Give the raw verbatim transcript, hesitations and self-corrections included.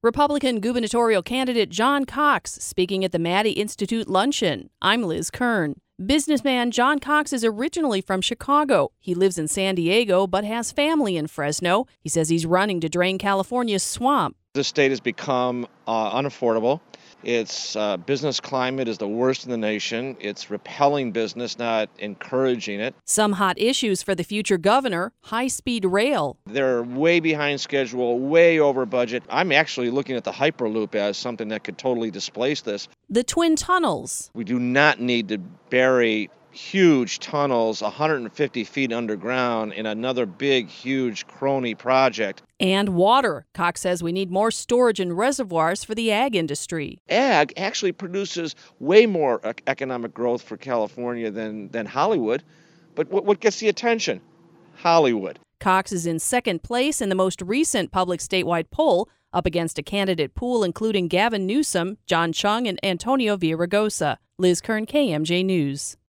Republican gubernatorial candidate John Cox speaking at the Maddie Institute luncheon. I'm Liz Kern. Businessman John Cox is originally from Chicago. He lives in San Diego but has family in Fresno. He says he's running to drain California's swamp. This state has become uh, unaffordable. Its uh, business climate is the worst in the nation. It's repelling business, not encouraging it. Some hot issues for the future governor: high-speed rail. They're way behind schedule, way over budget. I'm actually looking at the Hyperloop as something that could totally displace this. The twin tunnels. We do not need to bury huge tunnels one hundred fifty feet underground in another big, huge crony project. And water. Cox says we need more storage and reservoirs for the ag industry. Ag actually produces way more economic growth for California than, than Hollywood. But what, what gets the attention? Hollywood. Cox is in second place in the most recent public statewide poll, up against a candidate pool including Gavin Newsom, John Chung, and Antonio Villaraigosa. Liz Kern, K M J News.